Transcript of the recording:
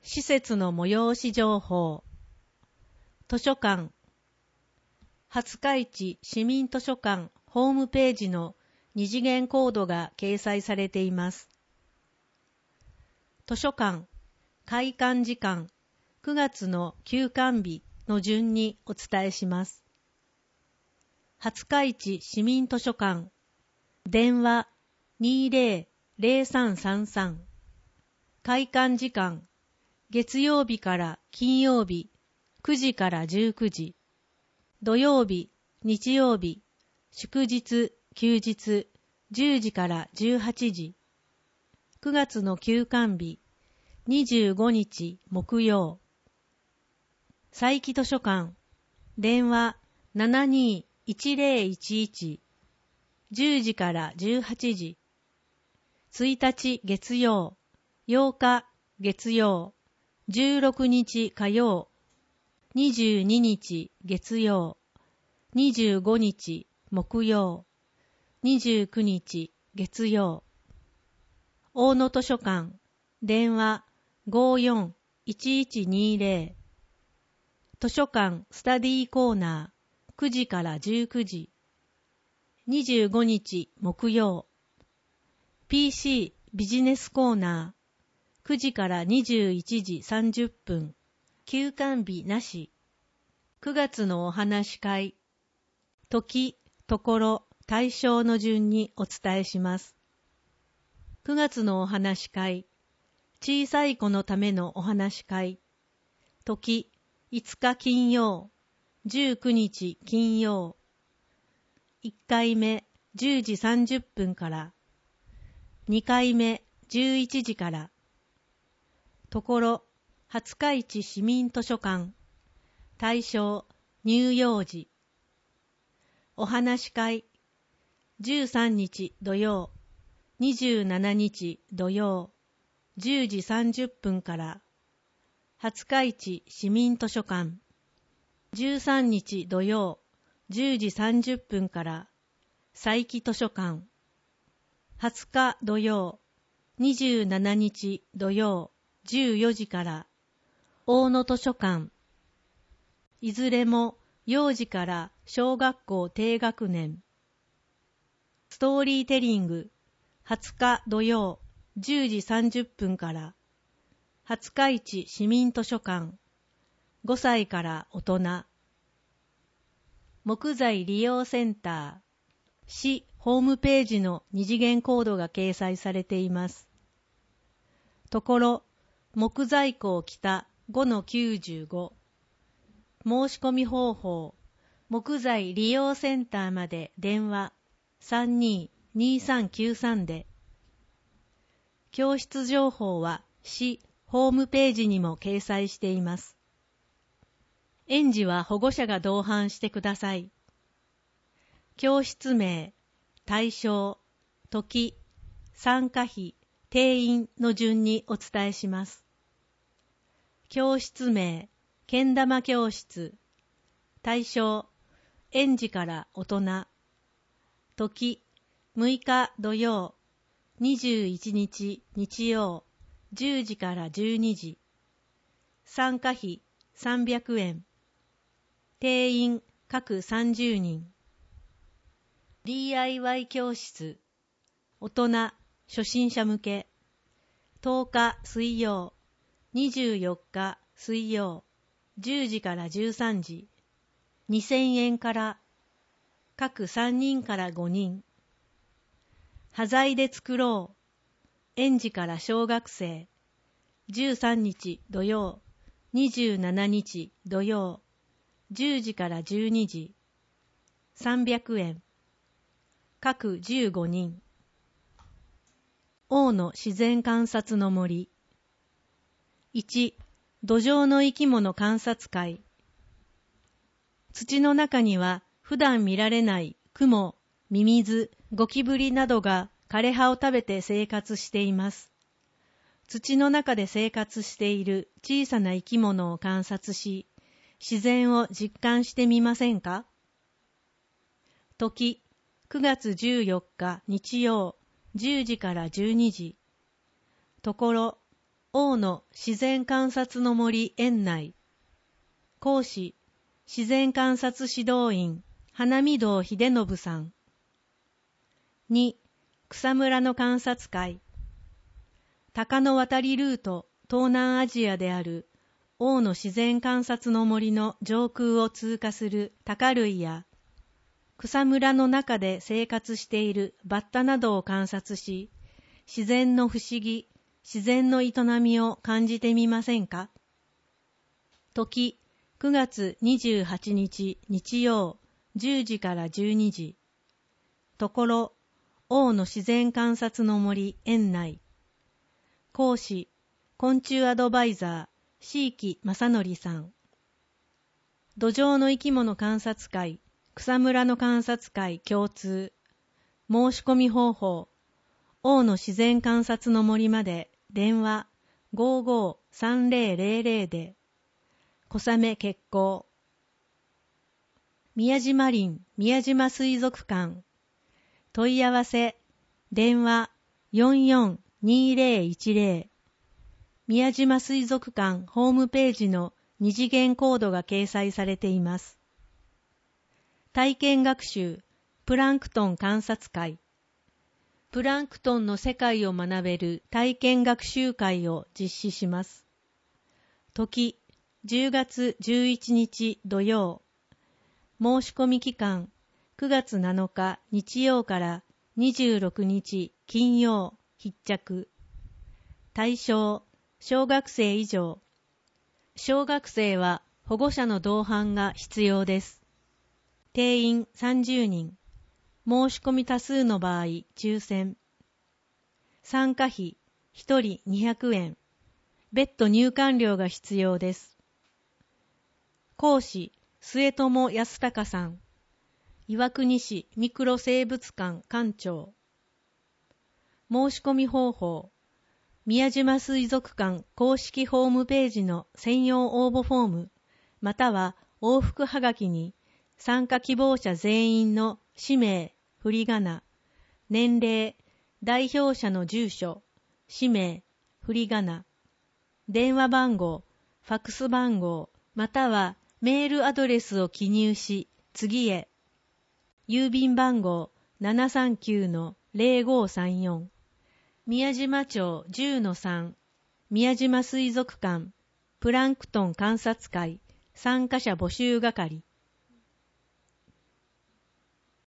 施設の催し情報。図書館。廿日市市民図書館ホームページの二次元コードが掲載されています。図書館開館時間9月の休館日の順にお伝えします。廿日市市民図書館電話 20-0333 開館時間月曜日から金曜日9時から19時、土曜日、日曜日、祝日、休日10時から18時、9月の休館日25日木曜、佐伯図書館電話 72-1011 10時から18時、1日月曜、8日月曜、16日火曜、22日月曜、25日木曜、29日月曜。大野図書館電話 54-1120 図書館スタディーコーナー9時から19時、25日木曜。 PC ビジネスコーナー9時から21時30分、休館日なし。9月のお話し会、時、ところ、対象の順にお伝えします。9月のお話し会、小さい子のためのお話し会、時、5日金曜、19日金曜。1回目、10時30分から、2回目、11時から。ところ、廿日市市民図書館対象乳幼児。お話し会13日土曜、27日土曜10時30分から廿日市市民図書館、13日土曜10時30分から佐伯図書館、20日土曜27日土曜14時から大野図書館。いずれも幼児から小学校低学年。ストーリーテリング20日土曜10時30分から廿日市市民図書館5歳から大人。木材利用センター市ホームページの二次元コードが掲載されています。ところ木材庫を北 5-95 申し込み方法木材利用センターまで電話 32-2393 で。教室情報は市ホームページにも掲載しています。園児は保護者が同伴してください。教室名、対象、時、参加費、定員の順にお伝えします。教室名、けん玉教室。対象、園児から大人。時、6日土曜、21日日曜、10時から12時。参加費300円。定員各30人。DIY 教室。大人、初心者向け。10日水曜、24日水曜、10時から13時、2000円から、各3人から5人。端材で作ろう。園児から小学生、13日土曜、27日土曜、10時から12時、300円。各15人。大野自然観察の森。1、土壌の生き物観察会。土の中には普段見られないクモ、ミミズ、ゴキブリなどが枯葉を食べて生活しています。土の中で生活している小さな生き物を観察し、自然を実感してみませんか？時、9月14日日曜、10時から12時。ところ、 大野自然観察の森園内。講師、自然観察指導員、花見堂秀信さん。2、草むらの観察会。鷹の渡りルート、東南アジアである大野自然観察の森の上空を通過する鷹類や、草むらの中で生活しているバッタなどを観察し、自然の不思議、自然の営みを感じてみませんか？時、9月28日日曜、10時から12時。ところ、大野自然観察の森園内。講師、昆虫アドバイザー、椎木正則さん。土壌の生き物観察会、草むらの観察会共通。申し込み方法、大野自然観察の森まで電話553000で。小雨決行。宮島林宮島水族館。問い合わせ、電話442010。宮島水族館ホームページの二次元コードが掲載されています。体験学習、プランクトン観察会。プランクトンの世界を学べる体験学習会を実施します。時、10月11日土曜。申し込み期間、9月7日日曜から26日金曜必着。対象、小学生以上。小学生は保護者の同伴が必要です。定員30人。申し込み多数の場合、抽選。参加費、1人200円。別途入館料が必要です。講師、末友康隆さん。岩国市ミクロ生物館館長。申し込み方法、宮島水族館公式ホームページの専用応募フォーム、または往復はがきに、参加希望者全員の氏名、振り仮名、年齢、代表者の住所、氏名、振り仮名、電話番号、ファックス番号、またはメールアドレスを記入し、次へ。郵便番号 739-0534。宮島町 10-3。宮島水族館、プランクトン観察会、参加者募集係。